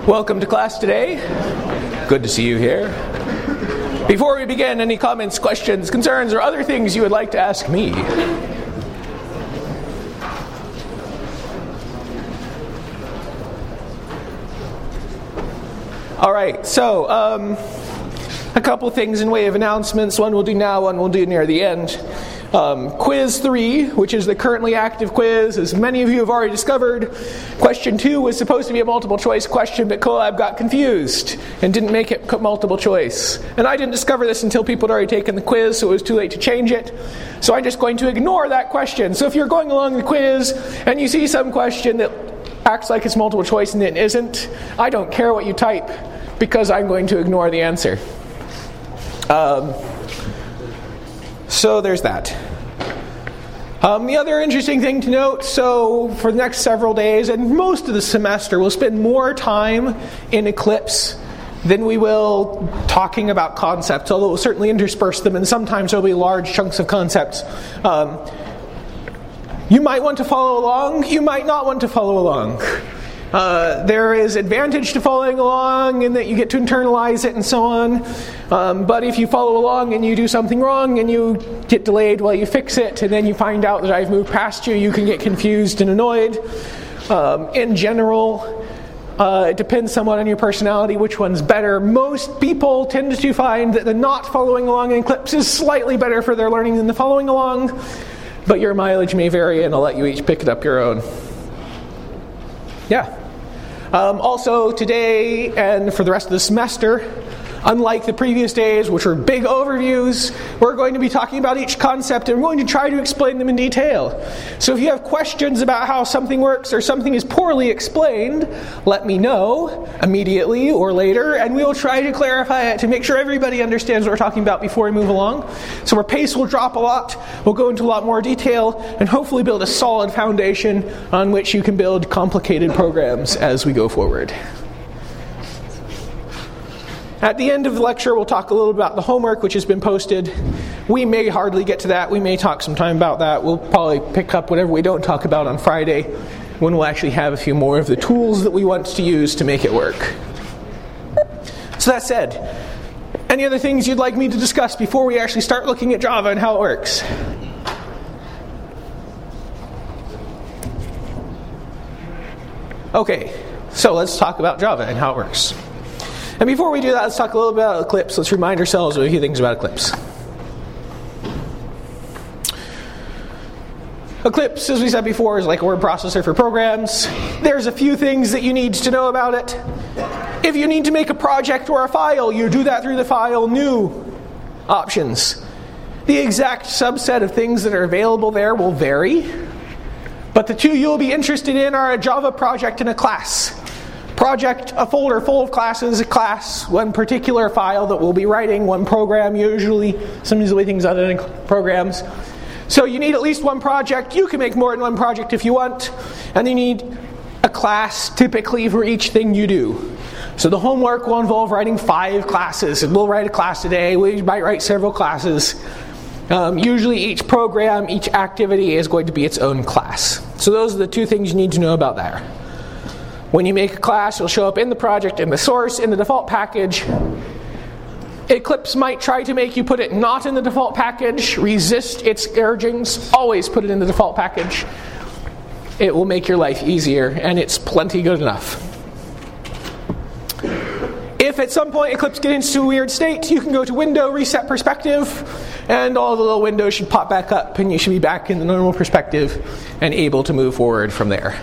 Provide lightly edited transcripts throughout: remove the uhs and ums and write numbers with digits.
Welcome to class today. Good to see you here. Before we begin, any comments, questions, concerns, or other things you would like to ask me? All right, so a couple things in way of announcements. One we'll do now, one we'll do near the end. Quiz 3, which is the currently active quiz, as many of you have already discovered. Question 2 was supposed to be a multiple choice question, but Colab got confused and didn't make it multiple choice. And I didn't discover this until people had already taken the quiz, so it was too late to change it. So I'm just going to ignore that question. So if you're going along the quiz and you see some question that acts like it's multiple choice and it isn't, I don't care what you type, because I'm going to ignore the answer. So there's that. The other interesting thing to note, so for the next several days and most of the semester, we'll spend more time in Eclipse than we will talking about concepts, although we'll certainly intersperse them, and sometimes there'll be large chunks of concepts. You might want to follow along, you might not want to follow along. There is advantage to following along in that you get to internalize it and so on. But if you follow along and you do something wrong and you get delayed while you fix it and then you find out that I've moved past you, you can get confused and annoyed. In general, it depends somewhat on your personality which one's better. Most people tend to find that the not following along in Eclipse is slightly better for their learning than the following along. But your mileage may vary, and I'll let you each pick it up your own. Yeah. Also today and for the rest of the semester, unlike the previous days, which were big overviews, we're going to be talking about each concept and we're going to try to explain them in detail. So if you have questions about how something works or something is poorly explained, let me know immediately or later, and we'll try to clarify it to make sure everybody understands what we're talking about before we move along. So our pace will drop a lot, we'll go into a lot more detail, and hopefully build a solid foundation on which you can build complicated programs as we go forward. At the end of the lecture, we'll talk a little about the homework, which has been posted. We may hardly get to that. We may talk some time about that. We'll probably pick up whatever we don't talk about on Friday, when we'll actually have a few more of the tools that we want to use to make it work. So that said, any other things you'd like me to discuss before we actually start looking at Java and how it works? Okay, so let's talk about Java and how it works. And before we do that, let's talk a little bit about Eclipse. Let's remind ourselves of a few things about Eclipse. Eclipse, as we said before, is like a word processor for programs. There's a few things that you need to know about it. If you need to make a project or a file, you do that through the File New options. The exact subset of things that are available there will vary, but the two you'll be interested in are a Java project and a class. Project, a folder full of classes, a class, one particular file that we'll be writing, one program usually, sometimes there'll be things other than programs. So you need at least one project. You can make more than one project if you want. And you need a class typically for each thing you do. So the homework will involve writing 5 classes. And we'll write a class today. We might write several classes. Usually each program, each activity is going to be its own class. So those are the 2 things you need to know about there. When you make a class, it'll show up in the project, in the source, in the default package. Eclipse might try to make you put it not in the default package. Resist its urgings. Always put it in the default package. It will make your life easier, and it's plenty good enough. If at some point Eclipse gets into a weird state, you can go to Window, Reset Perspective, and all the little windows should pop back up, and you should be back in the normal perspective and able to move forward from there.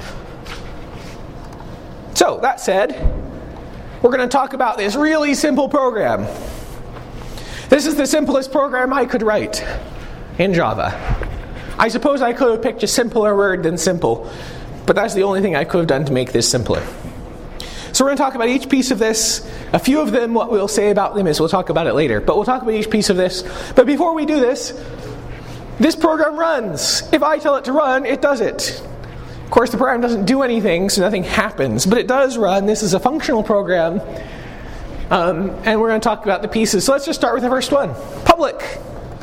So, that said, we're going to talk about this really simple program. This is the simplest program I could write in Java. I suppose I could have picked a simpler word than simple, but that's the only thing I could have done to make this simpler. So we're going to talk about each piece of this. A few of them, what we'll say about them is we'll talk about it later, but we'll talk about each piece of this. But before we do this program runs. If I tell it to run, it does it. Of course, the program doesn't do anything, so nothing happens, but it does run. This is a functional program, and we're going to talk about the pieces. So let's just start with the first one. Public.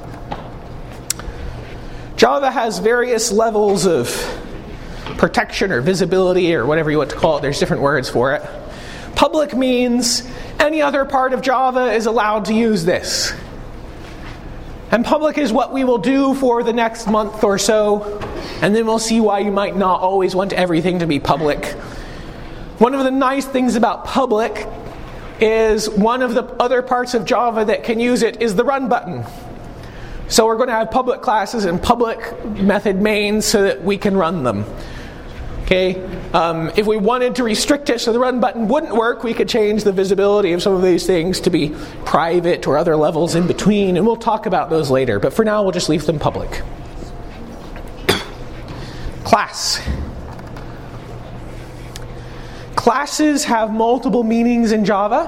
Java has various levels of protection or visibility or whatever you want to call it. There's different words for it. Public means any other part of Java is allowed to use this. And public is what we will do for the next month or so, and then we'll see why you might not always want everything to be public. One of the nice things about public is one of the other parts of Java that can use it is the run button. So we're going to have public classes and public method mains so that we can run them. Okay. If we wanted to restrict it so the run button wouldn't work, we could change the visibility of some of these things to be private or other levels in between, and we'll talk about those later. But for now, we'll just leave them public. Class. Classes have multiple meanings in Java.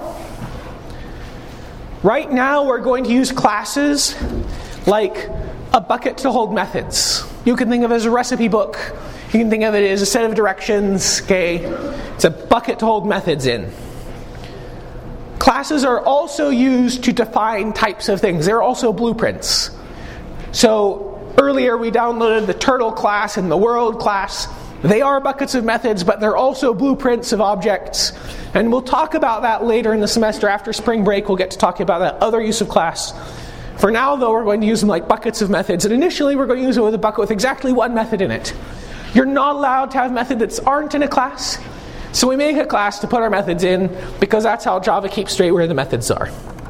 Right now, we're going to use classes like a bucket to hold methods. You can think of it as a recipe book. You can think of it as a set of directions. Okay, it's a bucket to hold methods in. Classes are also used to define types of things. They're also blueprints. So earlier we downloaded the turtle class and the world class. They are buckets of methods, but they're also blueprints of objects. And we'll talk about that later in the semester. After spring break, we'll get to talking about that other use of class. For now, though, we're going to use them like buckets of methods. And initially, we're going to use it with a bucket with exactly one method in it. You're not allowed to have methods that aren't in a class. So we make a class to put our methods in, because that's how Java keeps straight where the methods are.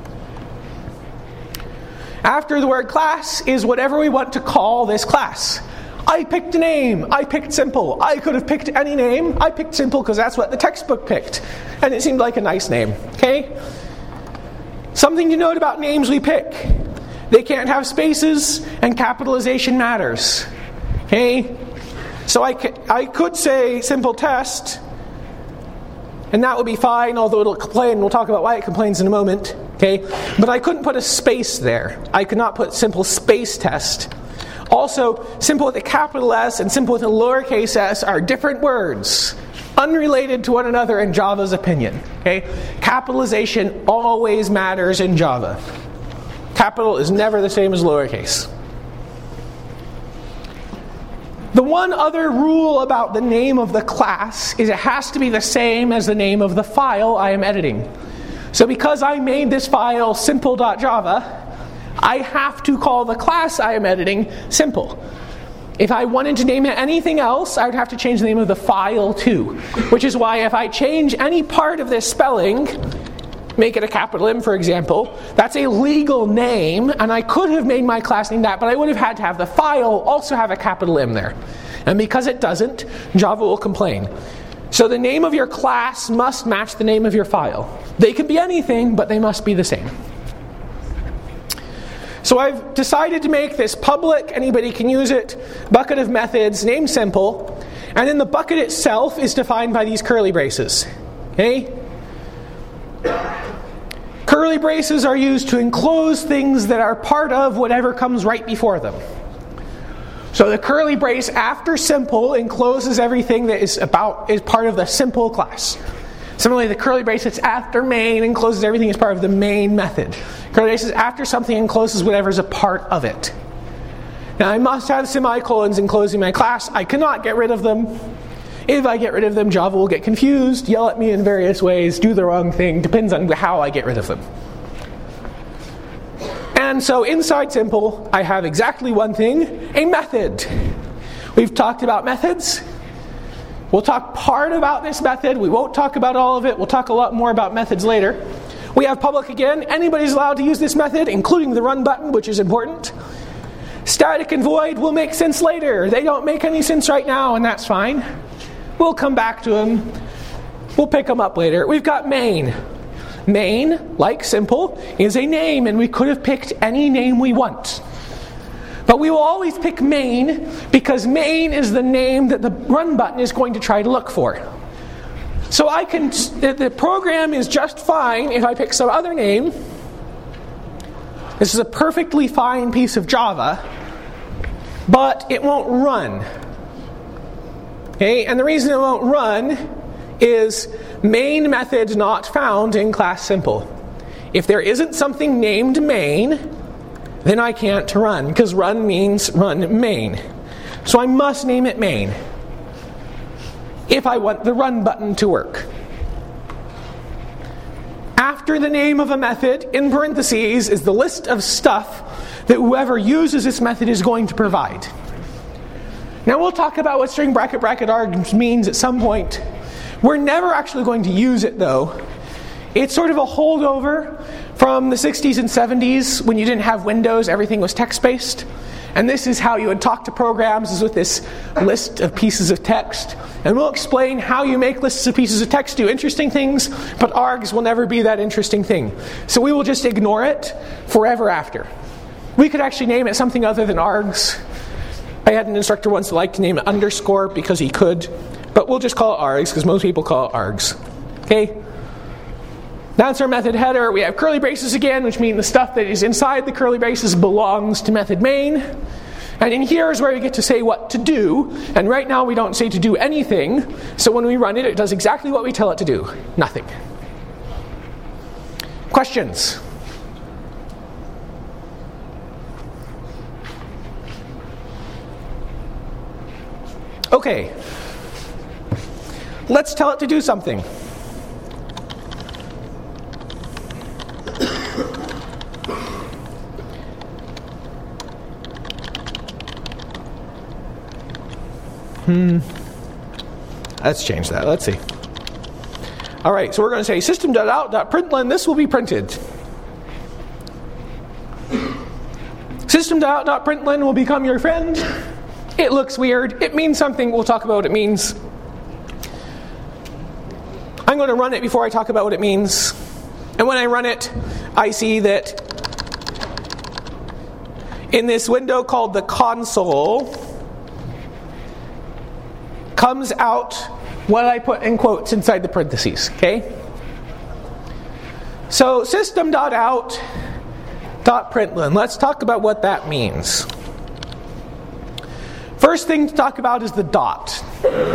After the word class is whatever we want to call this class. I picked a name. I picked simple. I could have picked any name. I picked simple because that's what the textbook picked. And it seemed like a nice name. Okay? Something to note about names we pick. They can't have spaces, and capitalization matters. Okay? So I could say simple test, and that would be fine, although it'll complain. We'll talk about why it complains in a moment. Okay? But I couldn't put a space there. I could not put simple space test. Also, simple with a capital S and simple with a lowercase s are different words, unrelated to one another in Java's opinion. Okay? Capitalization always matters in Java. Capital is never the same as lowercase. The one other rule about the name of the class is it has to be the same as the name of the file I am editing. So because I made this file simple.java, I have to call the class I am editing simple. If I wanted to name it anything else, I would have to change the name of the file too. Which is why if I change any part of this spelling, make it a capital M, for example, that's a legal name, and I could have made my class name that, but I would have had to have the file also have a capital M there. And because it doesn't, Java will complain. So the name of your class must match the name of your file. They can be anything, but they must be the same. So I've decided to make this public, anybody can use it, bucket of methods, named simple, and then the bucket itself is defined by these curly braces. Okay? Curly braces are used to enclose things that are part of whatever comes right before them. So the curly brace after simple encloses everything that is part of the simple class. Similarly, the curly brace that's after main encloses everything as part of the main method. Curly braces after something encloses whatever is a part of it. Now I must have semicolons enclosing my class. I cannot get rid of them. If I get rid of them, Java will get confused, yell at me in various ways, do the wrong thing. Depends on how I get rid of them. And so inside simple, I have exactly one thing, a method. We've talked about methods. We'll talk part about this method. We won't talk about all of it. We'll talk a lot more about methods later. We have public again. Anybody's allowed to use this method, including the run button, which is important. Static and void will make sense later. They don't make any sense right now, and that's fine. We'll come back to them. We'll pick them up later. We've got main. Main, like simple, is a name, and we could have picked any name we want. But we will always pick main because main is the name that the run button is going to try to look for. So the program is just fine if I pick some other name. This is a perfectly fine piece of Java, but it won't run. Okay, and the reason it won't run is main method not found in class simple. If there isn't something named main, then I can't run, because run means run main. So I must name it main if I want the run button to work. After the name of a method, in parentheses, is the list of stuff that whoever uses this method is going to provide. Now we'll talk about what string bracket bracket args means at some point. We're never actually going to use it though. It's sort of a holdover from the 60s and 70s when you didn't have Windows, everything was text-based. And this is how you would talk to programs, is with this list of pieces of text. And we'll explain how you make lists of pieces of text do interesting things, but args will never be that interesting thing. So we will just ignore it forever after. We could actually name it something other than args. I had an instructor once that liked to name it underscore because he could, but we'll just call it args because most people call it args. Okay? That's our method header. We have curly braces again, which mean the stuff that is inside the curly braces belongs to method main. And in here is where we get to say what to do. And right now we don't say to do anything. So when we run it, it does exactly what we tell it to do. Nothing. Questions? Okay. Let's tell it to do something. Let's change that. Let's see. All right, so we're going to say system.out.println. This will be printed. System.out.println will become your friend. It looks weird. It means something. We'll talk about what it means. I'm going to run it before I talk about what it means. And when I run it, I see that in this window called the console comes out what I put in quotes inside the parentheses. Okay? So system.out.println. Let's talk about what that means. First thing to talk about is the dot.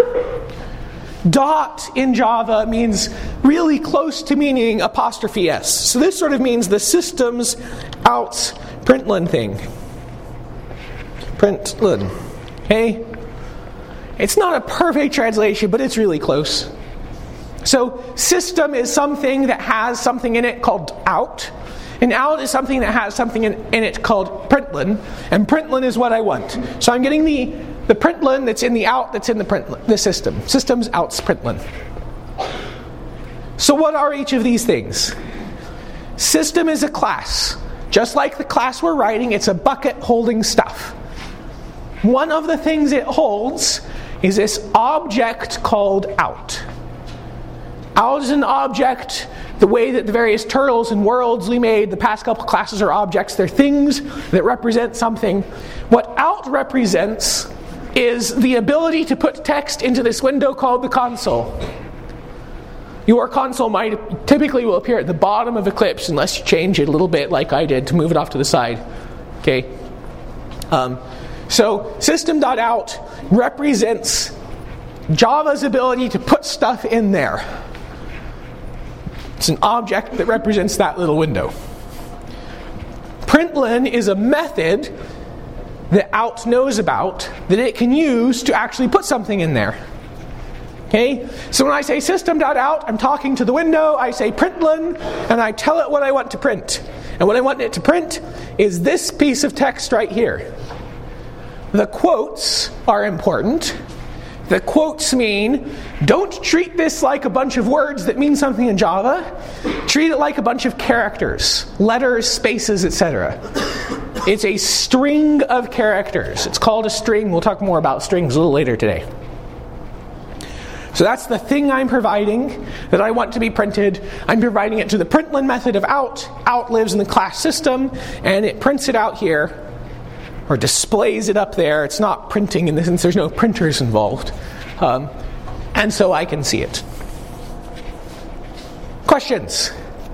Dot in Java means really close to meaning apostrophe S. So this sort of means the system's out's println thing. Println. Okay? It's not a perfect translation, but it's really close. So system is something that has something in it called out. And out is something that has something in it called println. And println is what I want. So I'm getting the println that's in the out that's in the system. System's out's println. So what are each of these things? System is a class. Just like the class we're writing, it's a bucket holding stuff. One of the things it holds is this object called out. Out is an object the way that the various turtles and worlds we made the past couple classes are objects. They're things that represent something. What out represents is the ability to put text into this window called the console. Your console typically will appear at the bottom of Eclipse unless you change it a little bit like I did to move it off to the side. Okay? So system.out represents Java's ability to put stuff in there. It's an object that represents that little window. Println is a method that out knows about that it can use to actually put something in there. Okay? So when I say system.out, I'm talking to the window, I say println, and I tell it what I want to print. And what I want it to print is this piece of text right here. The quotes are important. The quotes mean, don't treat this like a bunch of words that mean something in Java. Treat it like a bunch of characters, letters, spaces, etc. It's a string of characters. It's called a string. We'll talk more about strings a little later today. So that's the thing I'm providing that I want to be printed. I'm providing it to the println method of out. Out lives in the class system, and it prints it out here. Or displays it up there. It's not printing in the sense there's no printers involved. And so I can see it. Questions?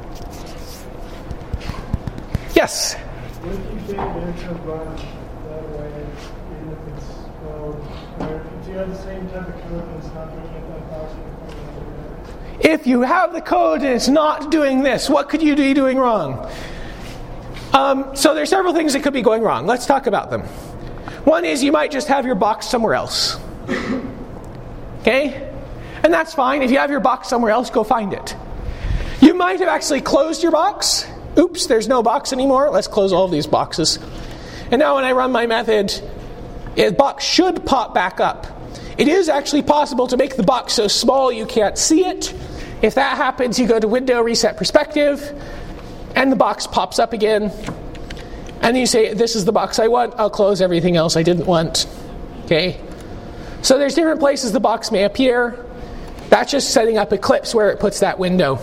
Yes? What if you say that it's a run that way, even if it's code? Or if you have the same type of code and it's not doing it that fast? If you have the code and it's not doing this, what could you be doing wrong? So there's several things that could be going wrong. Let's talk about them. One is you might just have your box somewhere else. Okay? And that's fine. If you have your box somewhere else, go find it. You might have actually closed your box. Oops, there's no box anymore. Let's close all of these boxes. And now when I run my method, the box should pop back up. It is actually possible to make the box so small you can't see it. If that happens, you go to Window, Reset Perspective, and the box pops up again. And then you say, this is the box I want. I'll close everything else I didn't want. Okay? So there's different places the box may appear. That's just setting up Eclipse where it puts that window.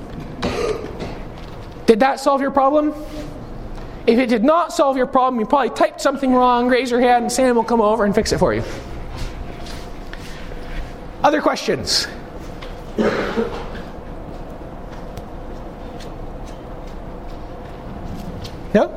Did that solve your problem? If it did not solve your problem, you probably typed something wrong, raise your hand, and Sam will come over and fix it for you. Other questions? No?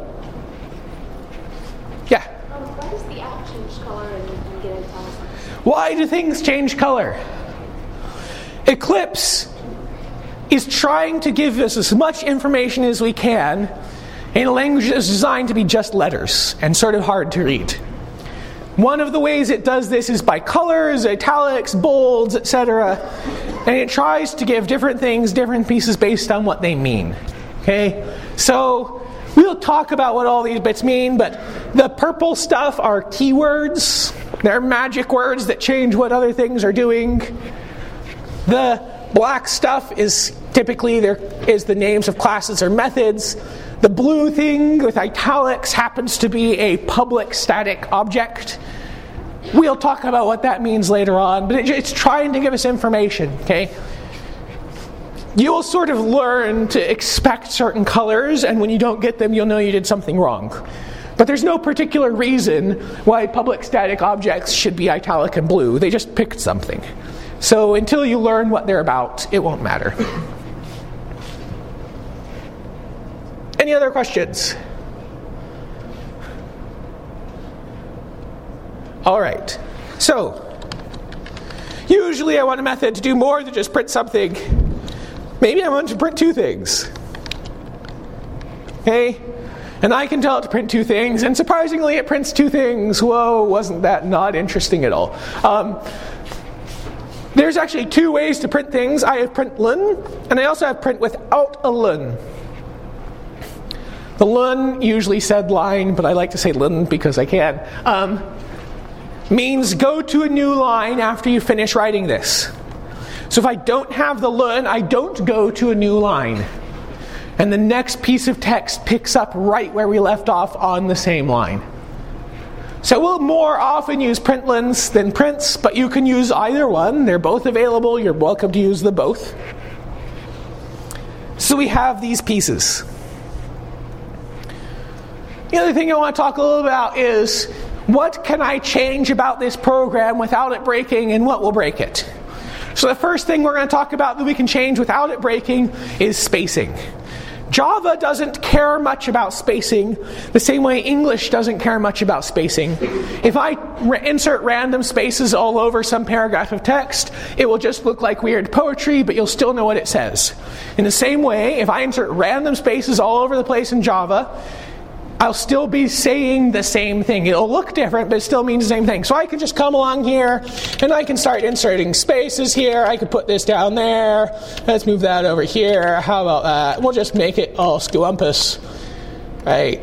Yeah? Why does the app change color and get italics? Why do things change color? Eclipse is trying to give us as much information as we can in a language that is designed to be just letters and sort of hard to read. One of the ways it does this is by colors, italics, bolds, etc. And it tries to give different things different pieces based on what they mean. Okay? So we'll talk about what all these bits mean, but the purple stuff are keywords. They're magic words that change what other things are doing. The black stuff is typically there is the names of classes or methods. The blue thing with italics happens to be a public static object. We'll talk about what that means later on, but it's trying to give us information, okay? You will sort of learn to expect certain colors, and when you don't get them, you'll know you did something wrong. But there's no particular reason why public static objects should be italic and blue. They just picked something. So until you learn what they're about, it won't matter. Any other questions? All right. So, usually I want a method to do more than just print something. Maybe I want to print two things. Okay? And I can tell it to print two things, and surprisingly it prints two things. Whoa, wasn't that not interesting at all? There's actually two ways to print things. I have println, and I also have print without a ln. The ln usually said line, but I like to say ln because I can. Means go to a new line after you finish writing this. So if I don't have the ln, I don't go to a new line. And the next piece of text picks up right where we left off on the same line. So we'll more often use printlns than prints, but you can use either one. They're both available. You're welcome to use them both. So we have these pieces. The other thing I want to talk a little about is what can I change about this program without it breaking, and what will break it? So the first thing we're going to talk about that we can change without it breaking is spacing. Java doesn't care much about spacing the same way English doesn't care much about spacing. If I insert random spaces all over some paragraph of text, it will just look like weird poetry, but you'll still know what it says. In the same way, if I insert random spaces all over the place in Java, I'll still be saying the same thing. It'll look different, but it still means the same thing. So I can just come along here, and I can start inserting spaces here. I could put this down there. Let's move that over here. How about that? We'll just make it all scumpus. Right?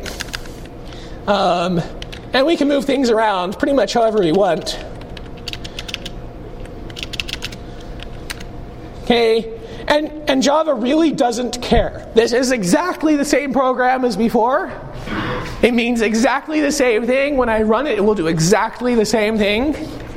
And we can move things around pretty much however we want. Okay? And Java really doesn't care. This is exactly the same program as before. It means exactly the same thing. When I run it, it will do exactly the same thing.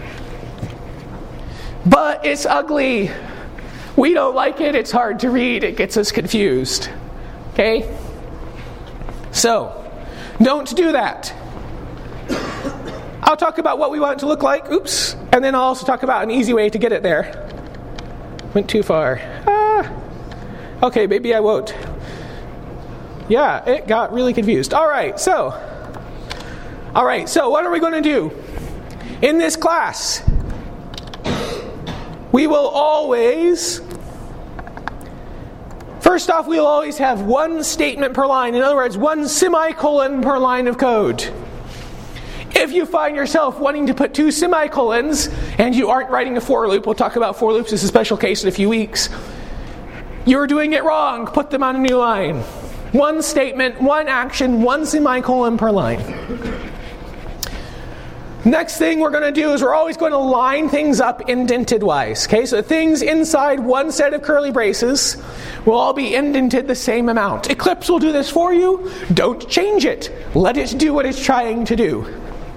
But it's ugly. We don't like it. It's hard to read. It gets us confused. Okay? So, don't do that. I'll talk about what we want it to look like. Oops. And then I'll also talk about an easy way to get it there. Went too far. Okay, maybe I won't. Yeah, it got really confused. All right, so what are we going to do? In this class, we will always, first off, we'll always have one statement per line. In other words, one semicolon per line of code. If you find yourself wanting to put two semicolons and you aren't writing a for loop, we'll talk about for loops as a special case in a few weeks, You're doing it wrong. Put them on a new line. One statement, one action, one semicolon per line. Next thing we're going to do is we're always going to line things up indented wise. Okay, so things inside one set of curly braces will all be indented the same amount. Eclipse will do this for you. Don't change it. Let it do what it's trying to do.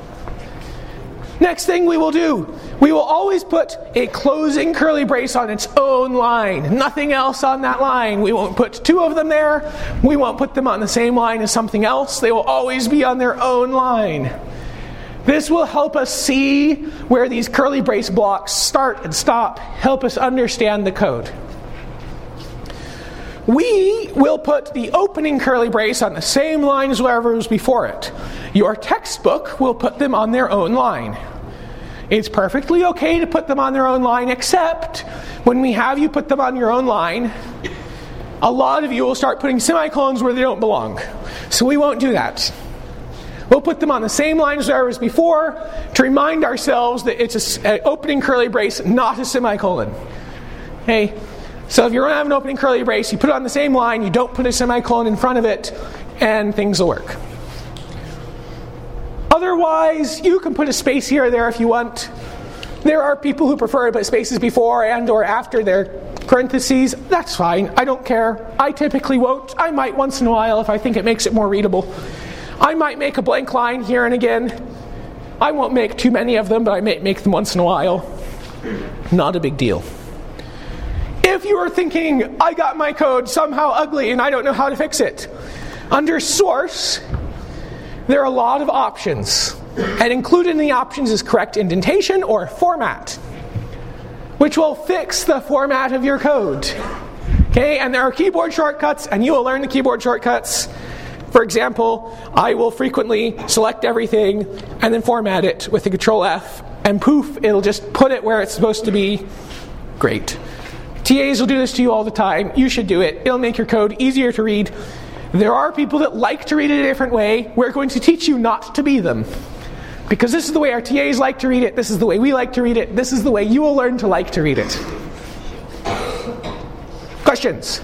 Next thing we will do, we will always put a closing curly brace on its own line. Nothing else on that line. We won't put two of them there. We won't put them on the same line as something else. They will always be on their own line. This will help us see where these curly brace blocks start and stop, help us understand the code. We will put the opening curly brace on the same line as wherever it was before it. Your textbook will put them on their own line. It's perfectly okay to put them on their own line, except when we have you put them on your own line, a lot of you will start putting semicolons where they don't belong. So we won't do that. We'll put them on the same line as there was before to remind ourselves that it's an opening curly brace, not a semicolon. Okay? So if you're going to have an opening curly brace, you put it on the same line, you don't put a semicolon in front of it, and things will work. Otherwise, you can put a space here or there if you want. There are people who prefer to put spaces before and or after their parentheses. That's fine. I don't care. I typically won't. I might once in a while if I think it makes it more readable. I might make a blank line here and again. I won't make too many of them, but I may make them once in a while. Not a big deal. If you are thinking, I got my code somehow ugly and I don't know how to fix it, under source, there are a lot of options. And included in the options is correct indentation or format, which will fix the format of your code. Okay, and there are keyboard shortcuts, and you will learn the keyboard shortcuts. For example, I will frequently select everything and then format it with the Control F, and poof, it'll just put it where it's supposed to be. Great. TAs will do this to you all the time. You should do it. It'll make your code easier to read. There are people that like to read it a different way. We're going to teach you not to be them. Because this is the way our TAs like to read it. This is the way we like to read it. This is the way you will learn to like to read it. Questions?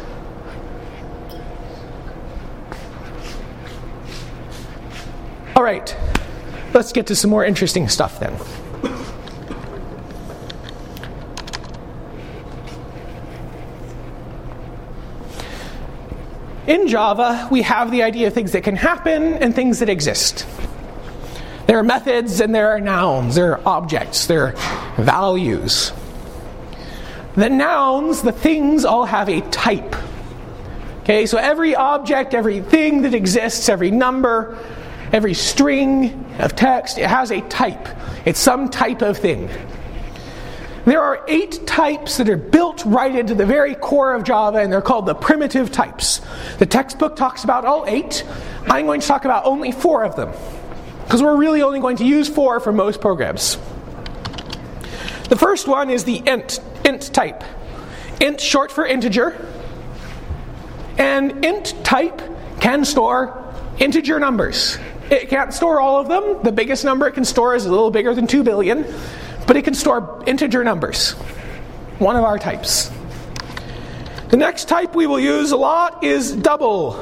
All right, let's get to some more interesting stuff then. In Java, we have the idea of things that can happen and things that exist. There are methods and there are nouns, there are objects, there are values. The nouns, the things, all have a type. Okay, so every object, every thing that exists, every number, every string of text, it has a type. It's some type of thing. There are 8 types that are built right into the very core of Java, and they're called the primitive types. The textbook talks about all 8. I'm going to talk about only 4 of them, because we're really only going to use 4 for most programs. The first one is the int type. Int short for integer. And int type can store integer numbers. It can't store all of them. The biggest number it can store is a little bigger than 2 billion. But it can store integer numbers. One of our types. The next type we will use a lot is double.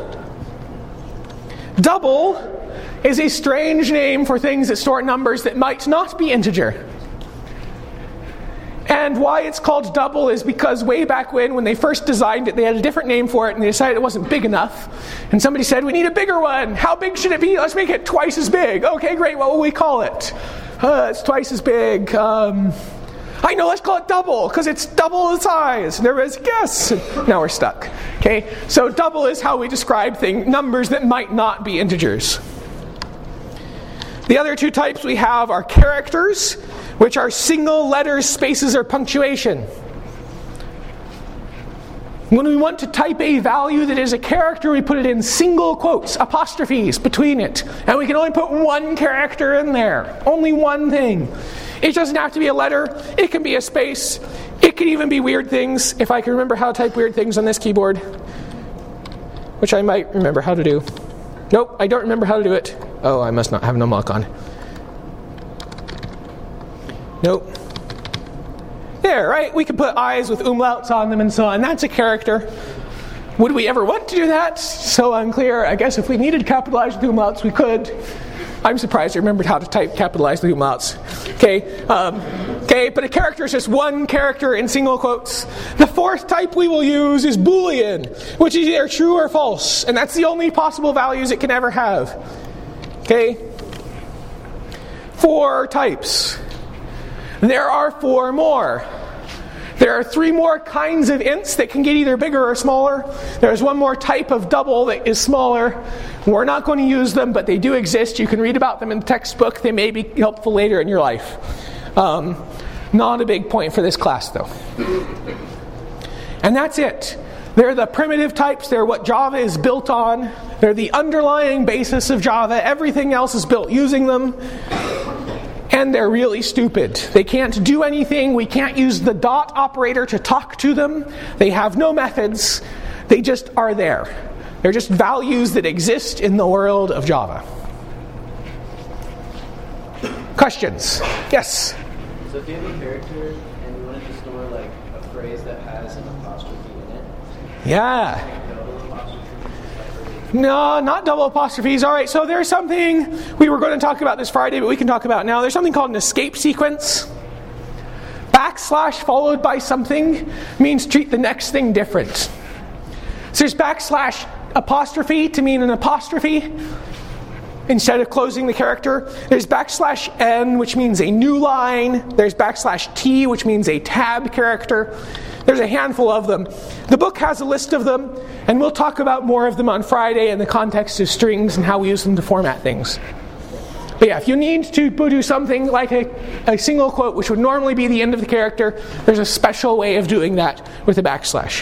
Double is a strange name for things that store numbers that might not be integer. And why it's called double is because way back when they first designed it, they had a different name for it, and they decided it wasn't big enough. And somebody said, we need a bigger one. How big should it be? Let's make it twice as big. Okay, great. What will we call it? It's twice as big. I know, let's call it double, because it's double the size. And everybody's, guess. Now we're stuck. Okay, so double is how we describe numbers that might not be integers. The other 2 types we have are characters, which are single letters, spaces, or punctuation. When we want to type a value that is a character, we put it in single quotes, apostrophes between it. And we can only put 1 character in there. Only one thing. It doesn't have to be a letter. It can be a space. It can even be weird things. If I can remember how to type weird things on this keyboard, which I might remember how to do. Nope, I don't remember how to do it. Oh, I must not have numlock on. Nope. There, right? We can put eyes with umlauts on them and so on. That's a character. Would we ever want to do that? So unclear. I guess if we needed capitalized with umlauts, we could. I'm surprised I remembered how to type capitalized with umlauts. Okay, but a character is just one character in single quotes. The fourth type we will use is Boolean, which is either true or false. And that's the only possible values it can ever have. Okay? 4 types. There are 4 more. There are 3 more kinds of ints that can get either bigger or smaller. There's 1 more type of double that is smaller. We're not going to use them, but they do exist. You can read about them in the textbook. They may be helpful later in your life. Not a big point for this class, though. And that's it. They're the primitive types. They're what Java is built on. They're the underlying basis of Java. Everything else is built using them. And they're really stupid. They can't do anything. We can't use the dot operator to talk to them. They have no methods. They just are there. They're just values that exist in the world of Java. Questions? Yes? So if you have a character and you wanted to store like a phrase that has an apostrophe in it, yeah. double apostrophe. No, not double apostrophes. All right, so there's something we were going to talk about this Friday, but we can talk about now. There's something called an escape sequence. Backslash followed by something means treat the next thing different. So there's backslash apostrophe to mean an apostrophe instead of closing the character. There's backslash n, which means a new line. There's backslash t, which means a tab character. There's a handful of them. The book has a list of them, and we'll talk about more of them on Friday in the context of strings and how we use them to format things. But yeah, if you need to do something like a single quote, which would normally be the end of the character, there's a special way of doing that with a backslash.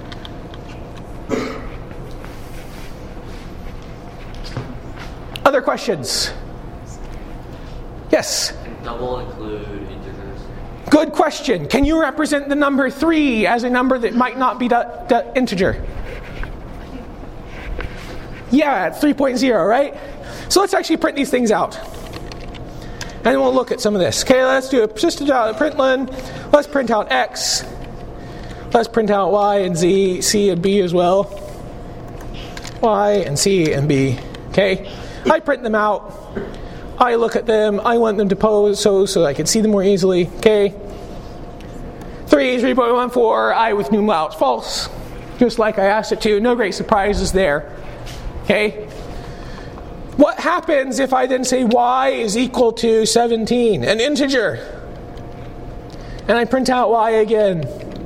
Other questions? Yes? Can double include integers? Good question. Can you represent the number 3 as a number that might not be the integer? Yeah, it's 3.0, right? So let's actually print these things out. And we'll look at some of this. Okay, let's do a persistent println. Let's print out x. Let's print out y and z, c and b as well. Y and c and b. Okay, I print them out. I look at them. I want them to pose so I can see them more easily. Okay. 3.14. I with numlaut false, just like I asked it to. No great surprises there. Okay. What happens if I then say y is equal to 17, an integer, and I print out y again?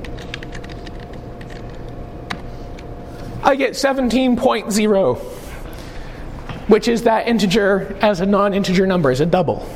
I get 17.0. which is that integer as a non-integer number, as a double.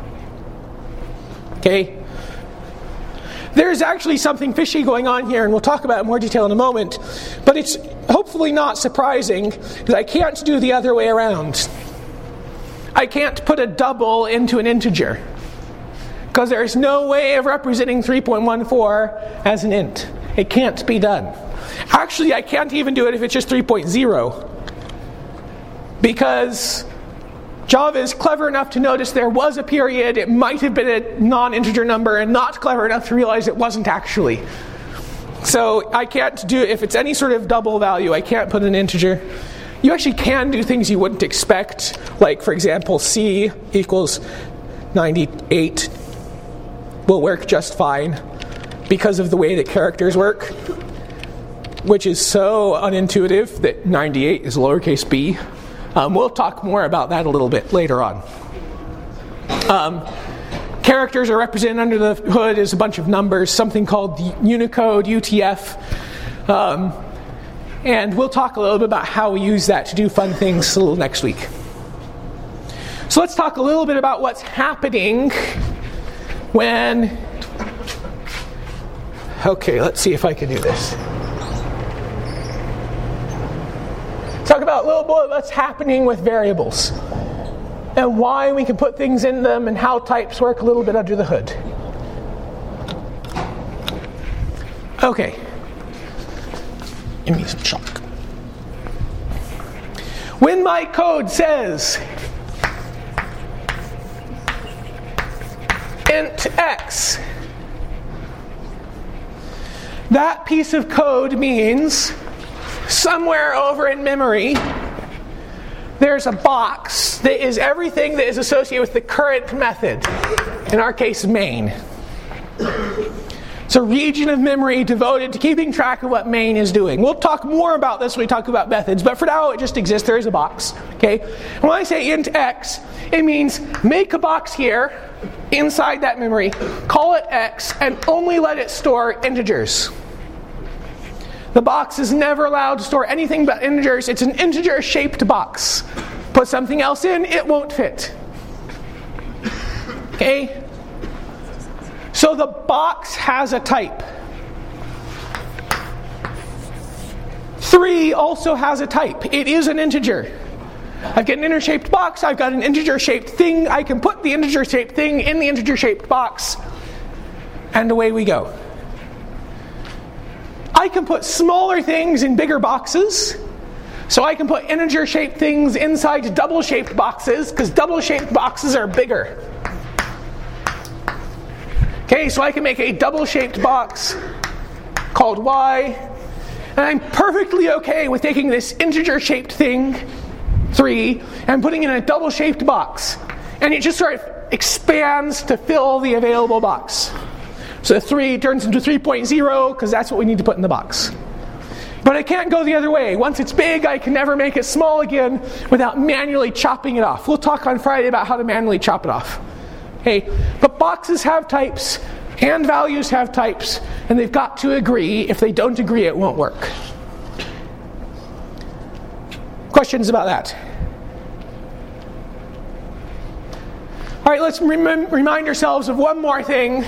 Okay? There's actually something fishy going on here, and we'll talk about it in more detail in a moment, but it's hopefully not surprising that I can't do the other way around. I can't put a double into an integer, because there's no way of representing 3.14 as an int. It can't be done. Actually, I can't even do it if it's just 3.0. Because Java is clever enough to notice there was a period, it might have been a non-integer number, and not clever enough to realize it wasn't actually. So I can't do, if it's any sort of double value, I can't put an integer. You actually can do things you wouldn't expect, like for example c equals 98 will work just fine because of the way that characters work, which is so unintuitive that 98 is lowercase b. We'll talk more about that a little bit later on. Characters are represented under the hood as a bunch of numbers, something called Unicode, UTF. And we'll talk a little bit about how we use that to do fun things a little next week. So let's talk a little bit about what's happening when... Okay, let's see if I can do this. Talk about a little bit what's happening with variables and why we can put things in them and how types work a little bit under the hood. Okay. Give me some chalk. When my code says int x that piece of code means somewhere over in memory, there's a box that is everything that is associated with the current method. In our case, main. It's a region of memory devoted to keeping track of what main is doing. We'll talk more about this when we talk about methods, but for now it just exists. There is a box. Okay? And when I say int x, it means make a box here inside that memory, call it x, and only let it store integers. The box is never allowed to store anything but integers. It's an integer-shaped box. Put something else in, it won't fit. Okay? So the box has a type. 3 also has a type. It is an integer. I've got an integer-shaped box, I've got an integer-shaped thing, I can put the integer-shaped thing in the integer-shaped box, and away we go. I can put smaller things in bigger boxes, so I can put integer-shaped things inside double-shaped boxes, because double-shaped boxes are bigger. Okay, so I can make a double-shaped box called y, and I'm perfectly okay with taking this integer-shaped thing, 3, and putting it in a double-shaped box. And it just sort of expands to fill the available box. So 3 turns into 3.0, because that's what we need to put in the box. But I can't go the other way. Once it's big, I can never make it small again without manually chopping it off. We'll talk on Friday about how to manually chop it off. Okay, but boxes have types, and values have types, and they've got to agree. If they don't agree, it won't work. Questions about that? All right, let's remind ourselves of one more thing,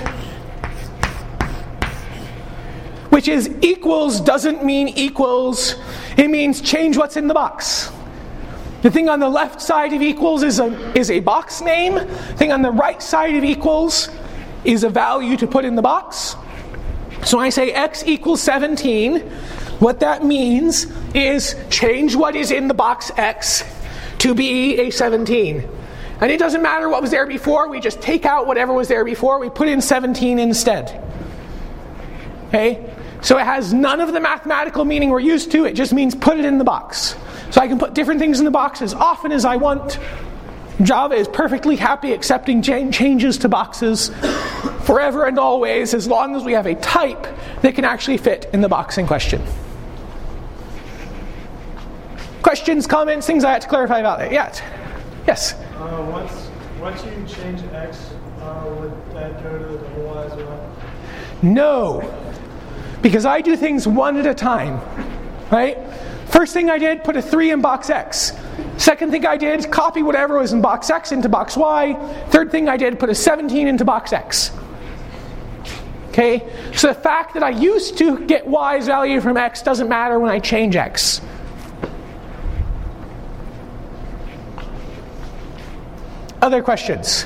which is equals doesn't mean equals. It means change what's in the box. The thing on the left side of equals is a box name. The thing on the right side of equals is a value to put in the box. So when I say x equals 17, what that means is change what is in the box x to be a 17. And it doesn't matter what was there before, we just take out whatever was there before, we put in 17 instead. Okay? So it has none of the mathematical meaning we're used to, it just means put it in the box. So I can put different things in the box as often as I want. Java is perfectly happy accepting changes to boxes forever and always, as long as we have a type that can actually fit in the box in question. Questions, comments, things I had to clarify about it yet? Yes? Once you change x, would that go to the double y as well? No. Because I do things one at a time. Right? First thing I did, put a 3 in box x. Second thing I did, copy whatever was in box x into box y. Third thing I did, put a 17 into box x. Okay? So the fact that I used to get y's value from x doesn't matter when I change x. Other questions?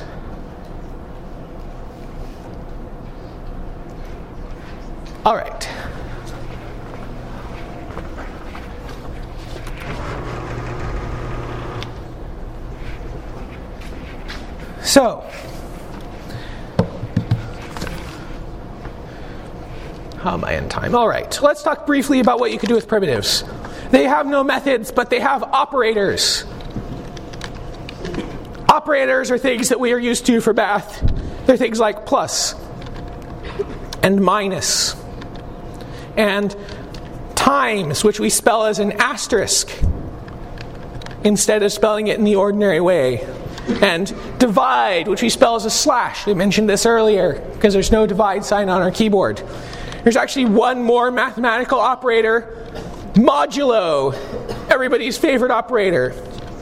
All right. So, how am I in time? All right, let's talk briefly about what you could do with primitives. They have no methods, but they have operators. Operators are things that we are used to for math. They're things like plus and minus and times, which we spell as an asterisk instead of spelling it in the ordinary way. And divide, which we spell as a slash. We mentioned this earlier because there's no divide sign on our keyboard. There's actually one more mathematical operator, modulo, everybody's favorite operator.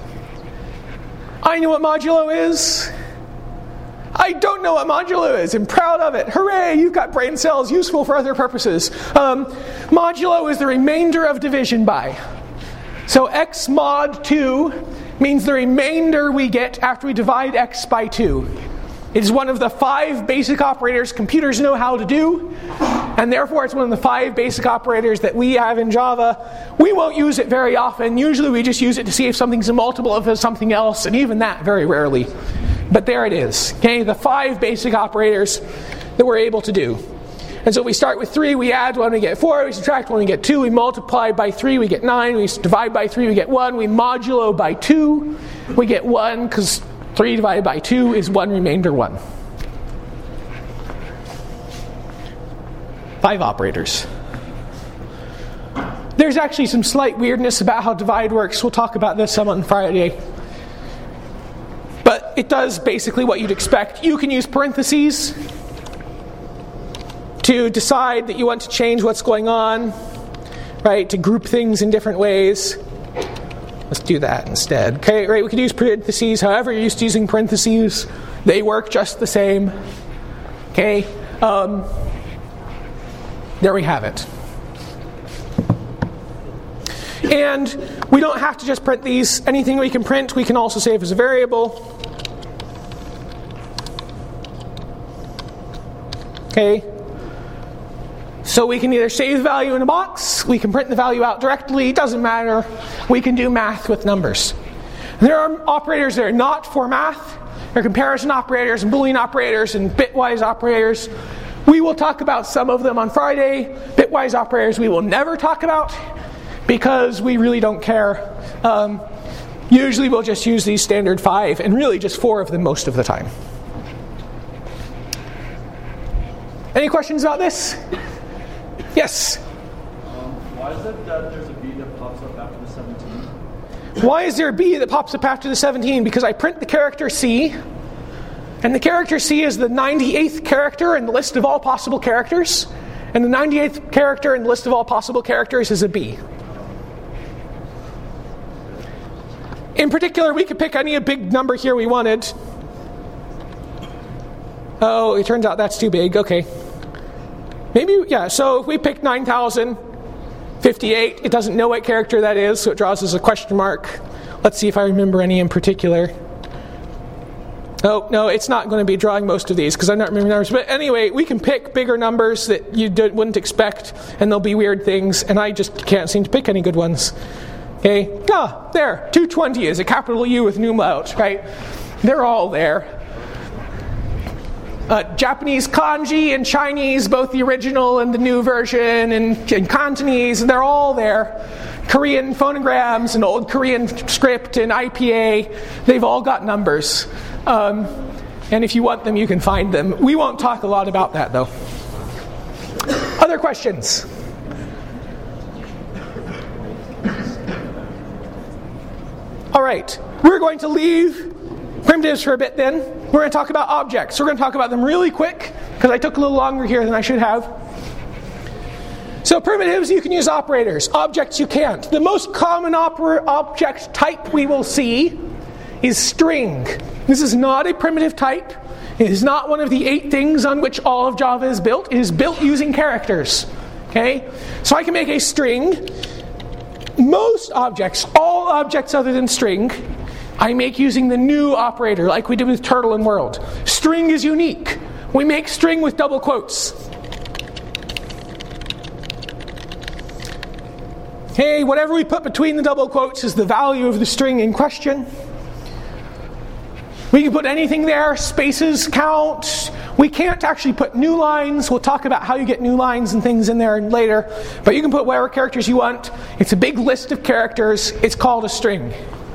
I know what modulo is. I don't know what modulo is. I'm proud of it. Hooray, you've got brain cells useful for other purposes. Modulo is the remainder of division by. So x mod 2 means the remainder we get after we divide x by 2. It is one of the 5 basic operators computers know how to do, and therefore it's one of the 5 basic operators that we have in Java. We won't use it very often. Usually we just use it to see if something's a multiple of something else, and even that very rarely. But there it is. Okay, the 5 basic operators that we're able to do. And so we start with 3, we add 1, we get 4, we subtract 1, we get 2, we multiply by 3, we get 9, we divide by 3, we get 1, we modulo by 2, we get 1, because 3 divided by 2 is 1 remainder 1. 5 operators. There's actually some slight weirdness about how divide works. We'll talk about this some on Friday. But it does basically what you'd expect. You can use parentheses to decide that you want to change what's going on, right? To group things in different ways. Let's do that instead. Okay, right? We could use parentheses. However you're used to using parentheses, they work just the same. Okay. There we have it. And we don't have to just print these. Anything we can print, we can also save as a variable. Okay. So we can either save the value in a box, we can print the value out directly, it doesn't matter. We can do math with numbers. There are operators that are not for math. There are comparison operators and Boolean operators and bitwise operators. We will talk about some of them on Friday. Bitwise operators we will never talk about because we really don't care. Usually we'll just use these standard 5 and really just 4 of them most of the time. Any questions about this? Yes? Why is it that there's a B that pops up after the 17? Why is there a B that pops up after the 17? Because I print the character C, and the character C is the 98th character in the list of all possible characters, and the 98th character in the list of all possible characters is a B. In particular, we could pick any big number here we wanted. Oh, it turns out that's too big. Okay. Maybe, yeah, so if we pick 9,058, it doesn't know what character that is, so it draws as a question mark. Let's see if I remember any in particular. Oh, no, it's not going to be drawing most of these because I'm not remembering numbers. But anyway, we can pick bigger numbers that you wouldn't expect, and they'll be weird things, and I just can't seem to pick any good ones. Okay, there, 220 is a capital U with umlaut, right? They're all there. Japanese kanji and Chinese, both the original and the new version, and Cantonese, they're all there. Korean phonograms and old Korean script and IPA, they've all got numbers. And if you want them, you can find them. We won't talk a lot about that, though. Other questions? All right, we're going to leave primitives for a bit then. We're going to talk about objects. We're going to talk about them really quick because I took a little longer here than I should have. So primitives, you can use operators. Objects, you can't. The most common object type we will see is string. This is not a primitive type. It is not one of the 8 things on which all of Java is built. It is built using characters. Okay? So I can make a string. Most objects, all objects other than string, I make using the new operator like we did with turtle and world. String is unique. We make string with double quotes. Okay, whatever we put between the double quotes is the value of the string in question. We can put anything there, spaces count. We can't actually put new lines. We'll talk about how you get new lines and things in there later. But you can put whatever characters you want. It's a big list of characters. It's called a string.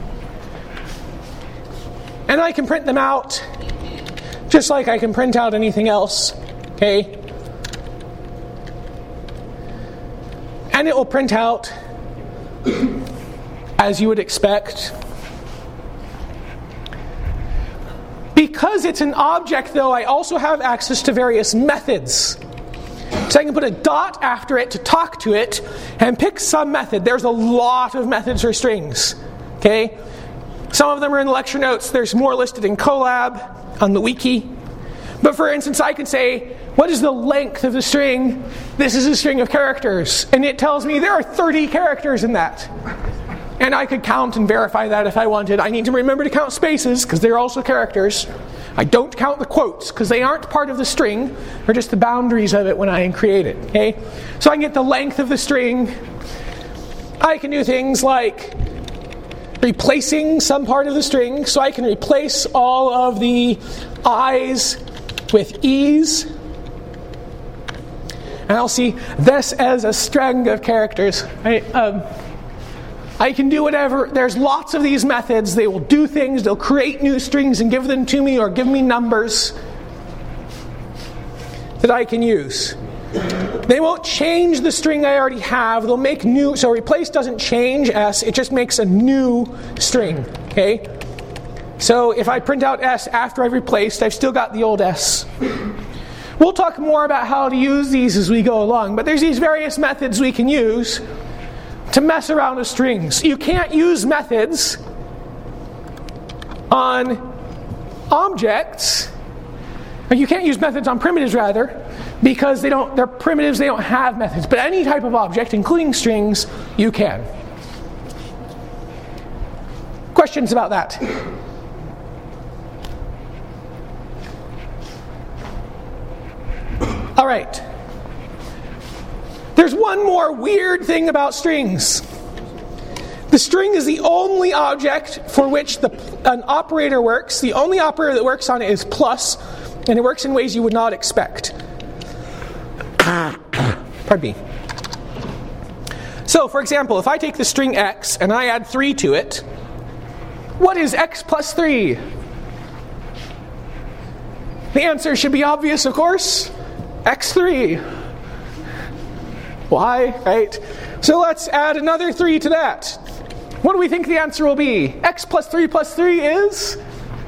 And I can print them out just like I can print out anything else. Okay? And it will print out as you would expect. Because it's an object, though, I also have access to various methods. So I can put a dot after it to talk to it and pick some method. There's a lot of methods for strings. Okay? Some of them are in the lecture notes. There's more listed in Colab on the wiki. But for instance, I can say, what is the length of the string? This is a string of characters. And it tells me there are 30 characters in that. And I could count and verify that if I wanted. I need to remember to count spaces because they're also characters. I don't count the quotes because they aren't part of the string. They're just the boundaries of it when I create it. Okay? So I can get the length of the string. I can do things like replacing some part of the string. So I can replace all of the I's with E's. and I'll see this as a string of characters. Right? I can do whatever. There's lots of these methods. They will do things. They'll create new strings and give them to me, or give me numbers that I can use. They won't change the string I already have. They'll make new. So replace doesn't change S. It just makes a new string. Okay. So if I print out S after I've replaced, I've still got the old S. We'll talk more about how to use these as we go along. But there's these various methods we can use to mess around with strings. You can't use methods on objects. Or you can't use methods on primitives, rather, because they're primitives, they don't have methods. But any type of object, including strings, you can. Questions about that? All right. There's one more weird thing about strings. The string is the only object for which an operator works. The only operator that works on it is plus, and it works in ways you would not expect. Pardon me. So, for example, if I take the string x and I add 3 to it, what is x plus 3? The answer should be obvious, of course. x3. Why? Right? So let's add another 3 to that. What do we think the answer will be? X plus 3 is?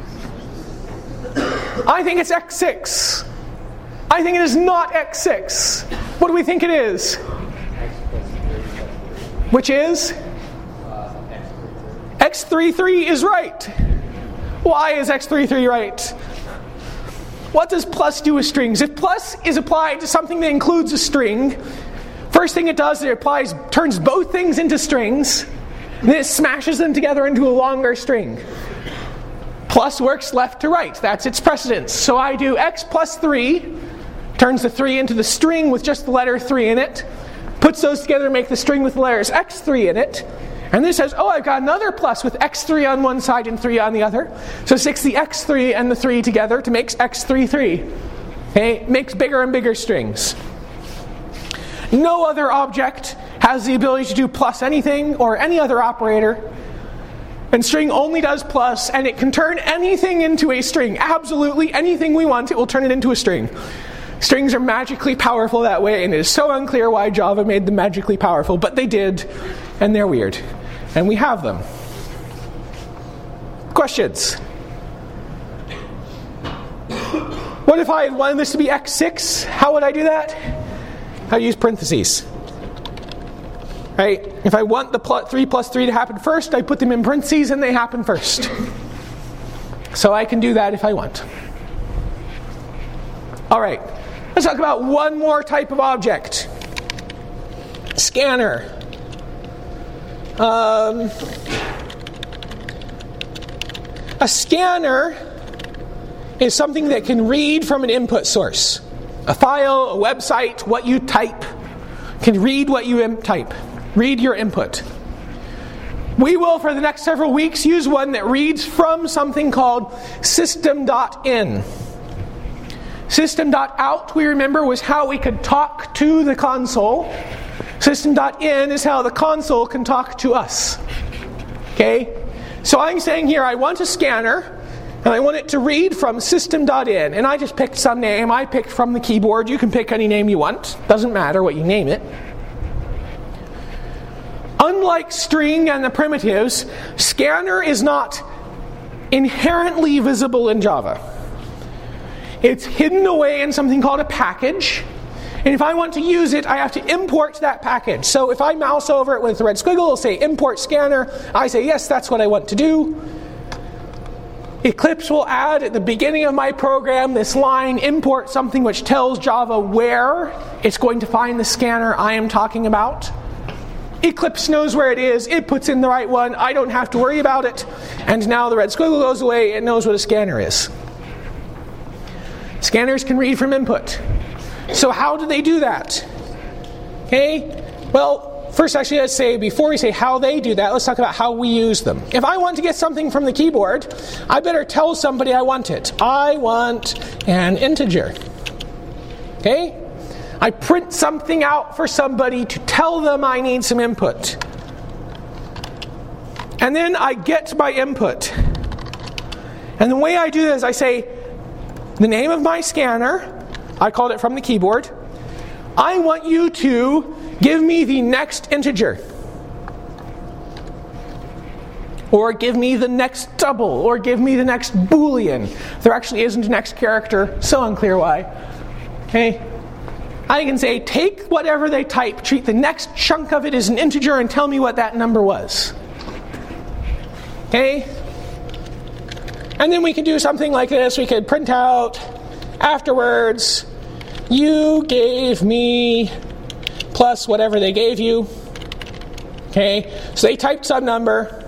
I think it's x6. I think it is not x6. What do we think it is? Which is? x33 is right. Why is x33 right? What does plus do with strings? If plus is applied to something that includes a string, first thing it does is it turns both things into strings, and then it smashes them together into a longer string. Plus works left to right. That's its precedence. So I do x plus 3, turns the 3 into the string with just the letter 3 in it, puts those together to make the string with the letters x3 in it, and then says, oh, I've got another plus with x3 on one side and 3 on the other. So it sticks the x3 and the 3 together to make x33. Okay? It makes bigger and bigger strings. No other object has the ability to do plus anything or any other operator. And string only does plus, and it can turn anything into a string. Absolutely anything we want, it will turn it into a string. Strings are magically powerful that way, and it is so unclear why Java made them magically powerful, but they did, and they're weird. And we have them. Questions? What if I had wanted this to be x6? How would I do that? I'd use parentheses. Right? If I want the 3 plus 3 to happen first, I put them in parentheses and they happen first. So I can do that if I want. All right. Let's talk about one more type of object. Scanner. A scanner is something that can read from an input source. A file, a website, what you type, can read what you type. Read your input. We will, for the next several weeks, use one that reads from something called system.in. System.out, we remember, was how we could talk to the console. System.in is how the console can talk to us. Okay? So I'm saying here, I want a scanner, and I want it to read from system.in. And I just picked some name. I picked from the keyboard. You can pick any name you want. Doesn't matter what you name it. Unlike string and the primitives, scanner is not inherently visible in Java. It's hidden away in something called a package. And if I want to use it, I have to import that package. So if I mouse over it with the red squiggle, it'll say import scanner. I say, yes, that's what I want to do. Eclipse will add at the beginning of my program this line, import something which tells Java where it's going to find the scanner I am talking about. Eclipse knows where it is. It puts in the right one. I don't have to worry about it. And now the red squiggle goes away. It knows what a scanner is. Scanners can read from input. So how do they do that? Okay. Well, first actually let's say, before we say how they do that, let's talk about how we use them. If I want to get something from the keyboard, I better tell somebody I want it. I want an integer. Okay? I print something out for somebody to tell them I need some input. And then I get my input. And the way I do this, I say the name of my scanner. I called it from the keyboard. I want you to give me the next integer. Or give me the next double. Or give me the next Boolean. There actually isn't a next character. So unclear why. Okay? I can say, take whatever they type, treat the next chunk of it as an integer, and tell me what that number was. Okay? And then we can do something like this. We could print out afterwards, you gave me plus whatever they gave you. Okay? So they typed some number,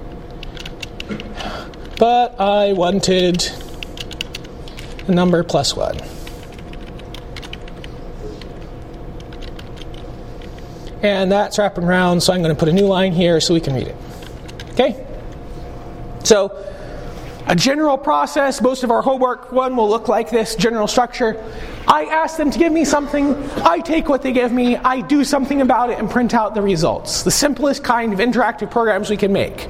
but I wanted the number plus 1. And that's wrapping around, so I'm going to put a new line here so we can read it. Okay? So, a general process, most of our homework one will look like this, general structure. I ask them to give me something, I take what they give me, I do something about it and print out the results. The simplest kind of interactive programs we can make.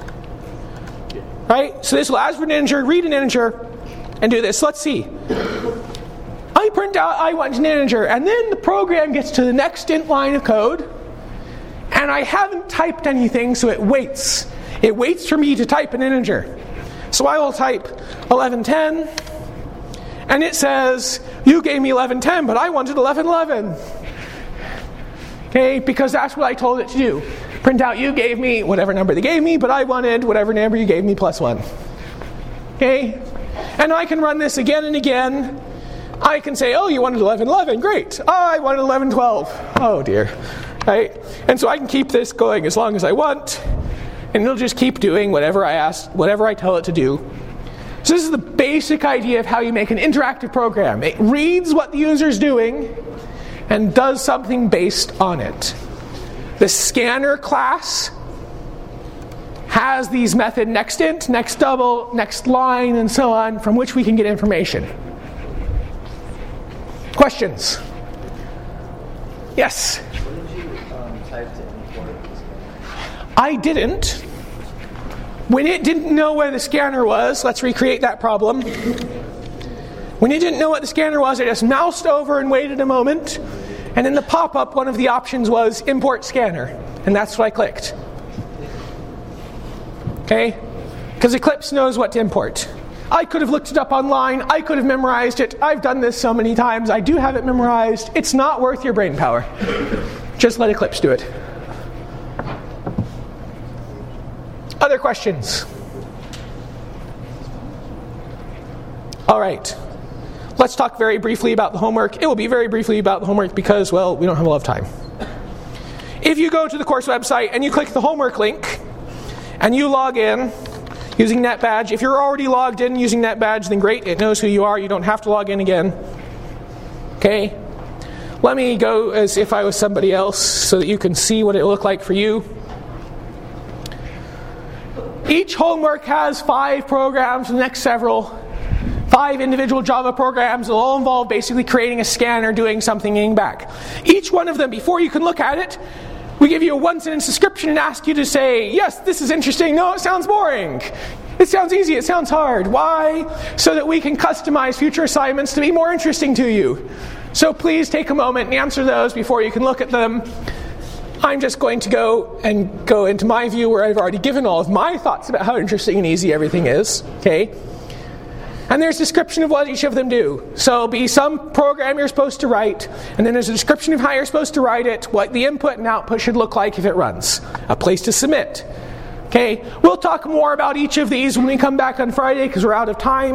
Right? So this will ask for an integer, read an integer, and do this. Let's see. I print out, I want an integer, and then the program gets to the next int line of code, and I haven't typed anything, so it waits. It waits for me to type an integer. So I will type 1110, and it says, you gave me 1110, but I wanted 1111. Okay, because that's what I told it to do. Print out, you gave me whatever number they gave me, but I wanted whatever number you gave me plus 1. Okay? And I can run this again and again. I can say, oh, you wanted 1111, great. Oh, I wanted 1112. Oh dear. Right? And so I can keep this going as long as I want, and it'll just keep doing whatever I ask, whatever I tell it to do. So this is the basic idea of how you make an interactive program. It reads what the user's doing and does something based on it. The scanner class has these method next int, next double, next line, and so on, from which we can get information. Questions? Yes? What did you type to import the scanner? I didn't. When it didn't know where the scanner was, let's recreate that problem. When it didn't know what the scanner was, I just moused over and waited a moment. And in the pop-up, one of the options was import scanner. And that's what I clicked. Okay? Because Eclipse knows what to import. I could have looked it up online. I could have memorized it. I've done this so many times. I do have it memorized. It's not worth your brain power. Just let Eclipse do it. Other questions? All right. Let's talk very briefly about the homework. It will be very briefly about the homework because, well, we don't have a lot of time. If you go to the course website and you click the homework link and you log in using NetBadge, if you're already logged in using NetBadge, then great, it knows who you are. You don't have to log in again. Okay? Let me go as if I was somebody else so that you can see what it looked like for you. Each homework has 5 programs, the next several. 5 individual Java programs that all involve basically creating a scanner, doing something, getting back. Each one of them, before you can look at it, we give you a one-sentence description and ask you to say, yes, this is interesting. No, it sounds boring. It sounds easy. It sounds hard. Why? So that we can customize future assignments to be more interesting to you. So please take a moment and answer those before you can look at them. I'm just going to go into my view where I've already given all of my thoughts about how interesting and easy everything is. Okay? And there's a description of what each of them do. So it'll be some program you're supposed to write, and then there's a description of how you're supposed to write it, what the input and output should look like if it runs, a place to submit. Okay, we'll talk more about each of these when we come back on Friday because we're out of time.